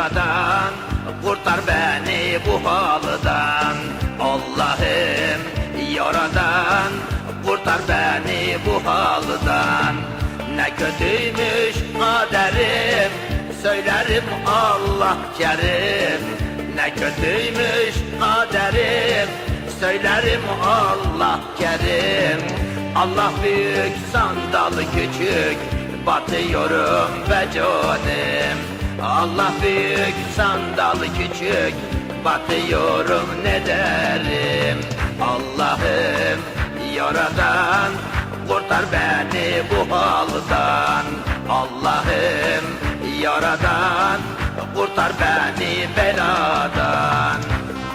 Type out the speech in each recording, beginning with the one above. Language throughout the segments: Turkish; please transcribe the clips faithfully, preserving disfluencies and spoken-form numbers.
yaradan, kurtar beni bu haldan. Allah'ım yaradan, kurtar beni bu haldan. Ne kötüymüş kaderim, söylerim Allah kerim. Ne kötüymüş kaderim, söylerim Allah kerim. Allah büyük, sandal küçük, batıyorum be canım. Allah büyük, sandal küçük, batıyorum ne derim. Allah'ım yaradan, kurtar beni bu haldan. Allah'ım yaradan, kurtar beni beladan.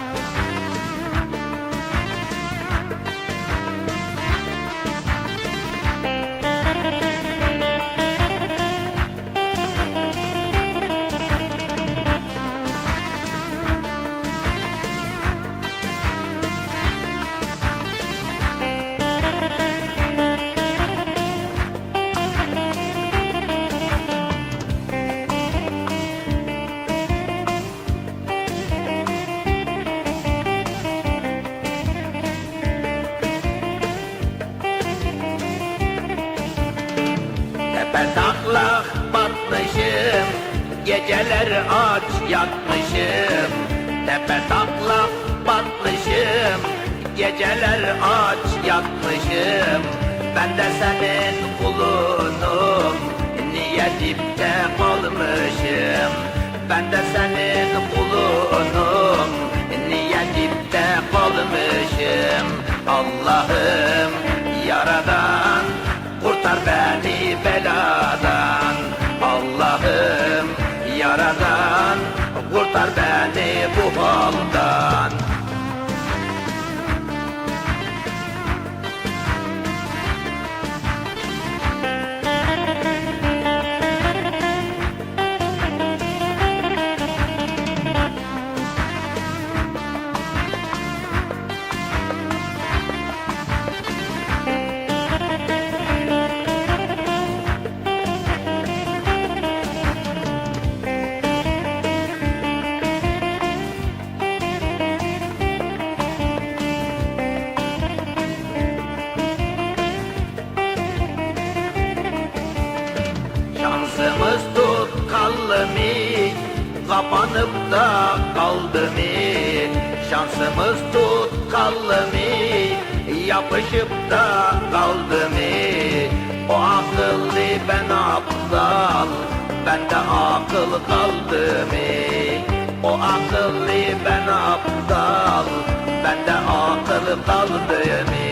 Tepe taklak batmışım, geceler aç yatmışım. Tepe taklak batmışım, geceler aç yatmışım. Ben de senin kulunum, niye dipte kalmışım? Ben de senin kulunum, niye dipte kalmışım? Allah'ım yaradan, kurtar beni beladan. Allah'ım yaradan, kurtar beni bu haldan. Şansımız tut kaldı mı, kapanıp da kaldı mı? Şansımız tut kaldı mı, yapışıp da kaldı mı? O akıllı ben aptal, bende akıl kaldı mı? O akıllı ben aptal, bende akıl kaldı mı?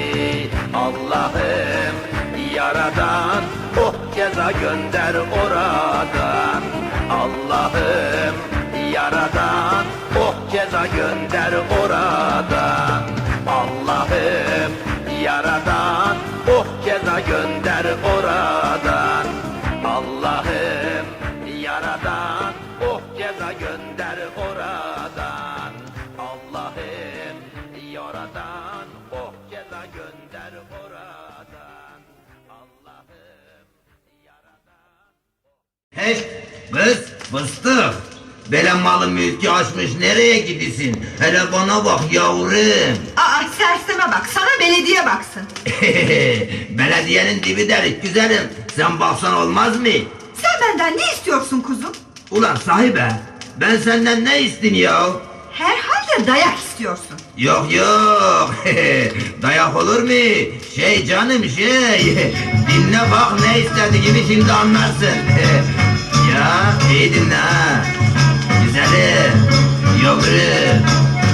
Allah'ım yaradan, oh ceza gönder oradan. Allah'ım yaradan, oh ceza gönder oradan. Allah'ım yaradan, oh ceza gönder oradan. Allah'ım yaradan, oh ceza gönder oradan. Allah'ım yaradan, oh ceza gönder oradan. Allah'ım yaradan. Hey kız fıstık, böyle malı mülkü açmış nereye gidiyorsun? Hele bana bak yavrum. Aa serseme bak, sana belediye baksın. Belediyenin dibi delik güzelim, sen baksan olmaz mı? Sen benden ne istiyorsun kuzum? Ulan sahibe, ben senden ne isteyeyim ya? Herhalde dayak istiyorsun. Yok yok, dayak olur mu? Şey canım şey, dinle bak ne istediğimi şimdi anlarsın. Ya iyi dinle ha, güzelim, yavrum.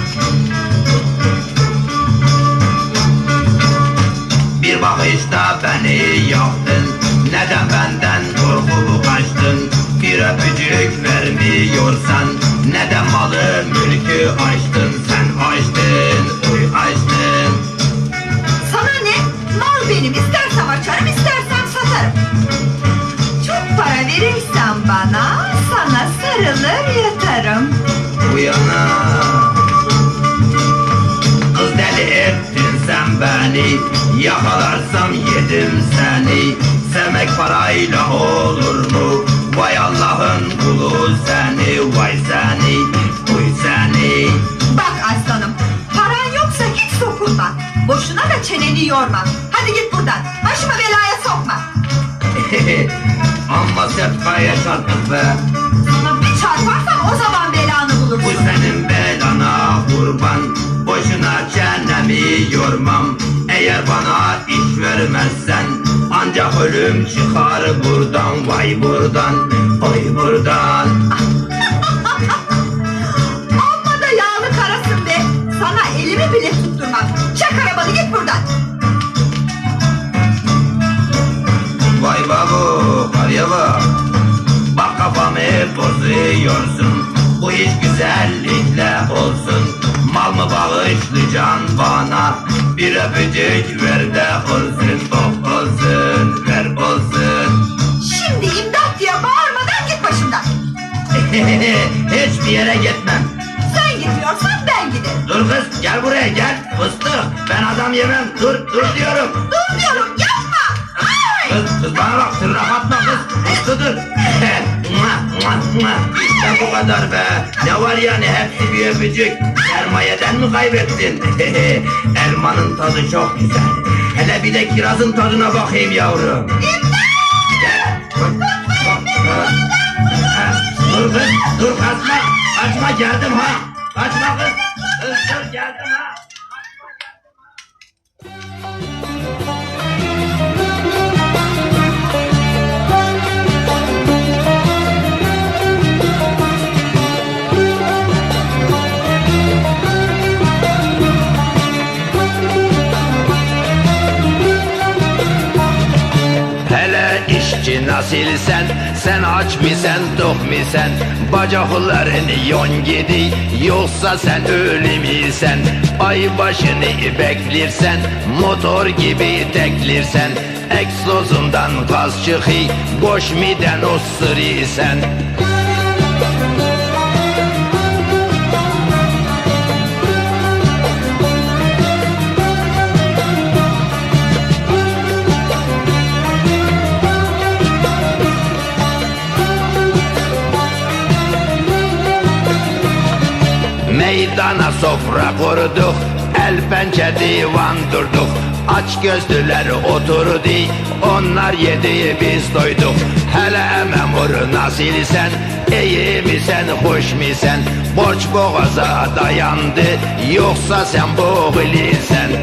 Bir bakışta beni yaktın, neden benden korkup kaçtın? Bir öpücük vermiyorsan, neden malı mülkü açtın? Sen açtın, uy açtın. Sana ne? Mal benim, istersem açarım, istersem satarım. Çok para verirsen bana, sana sarılır yatarım. Uyana, kız deli ettin sen beni, yakalarsam yedim seni. Sevmek parayla olur mu? Vay Allah'ın kulu seni, vay seni, uy seni. Bak aslanım, paran yoksa hiç sokulma. Boşuna da çeneni yorma. Hadi git buradan, başımı belaya sokma. Amma setkaya çarptık be. Sana bir çarparsam o zaman belanı Bu bulursun. senin belana kurban. Boşuna çenemi yormam. Eğer bana iş vermezsen ancak ölüm çıkar buradan, vay buradan, vay buradan. Amma da yağlı karasın be. Sana elimi bile tutturmam. Çek arabanı, git buradan. Vay babu, karıya bak. Bak kafamı bozuyorsun. Bu iş güzellikle olsun. Mal mı bağışlayacaksın bana? Bir öpücük ver de olsun, oh olsun, ver olsun. Şimdi imdat diye bağırmadan git başımdan. Hiçbir yere gitmem. Sen gitmiyorsan ben giderim. Dur kız, gel buraya gel. Fıstık, ben adam yemem. Dur, dur diyorum. Dur diyorum, yapma. Ay! Kız, kız bana bak, tırnak atma kız. Fıstık dur. Mua, mua, mua. İşte bu kadar be. Ne var yani, hepsi bir öpücük. Sermayeden mi kaybettin? Elmanın tadı çok güzel. Hele bir de kirazın tadına bakayım yavrum. Gel. Bak, bak, bak. Ha, dur kız, dur kaçma. Kaçma, geldim ha. Kaçma kız. Kız dur, geldim ha. Hele işçi nasilsen, sen aç misen, tok misen? Bacaklarını yon gidi, yoksa sen ölü misen? Ay başını beklirsen, motor gibi teklirsen? Egzozundan gaz çıkı, boş miden osurisen? Meydana sofra kurduk, el pençe divan durduk. Aç gözlüler oturdu, onlar yedi biz doyduk. Hele memur nasilsen, iyi misen, hoş misen? Borç boğaza dayandı, yoksa sen boğulisen?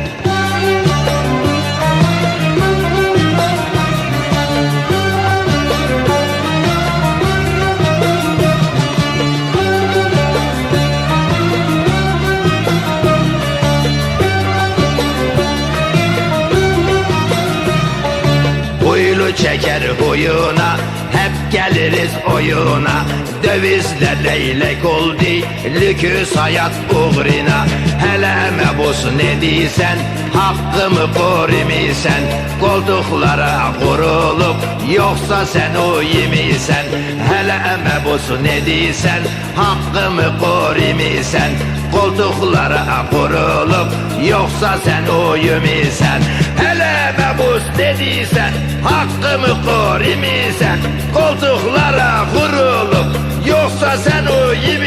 Çeker huyuna, hep geliriz oyuna. Dövizle leylek oldu, lüküs hayat uğruna. Hele mebus ne diysen, hakkımı korumisen? Koltuklara kurulup, yoksa sen uyumisen? Hele mebus ne diysen, hakkımı korumisen? Koltuklara kurulup, yoksa sen uyumisen? Hele mebus dediysen, hakkımı korumisen? Koltuklara kurulup, yoksa sen uyumisen?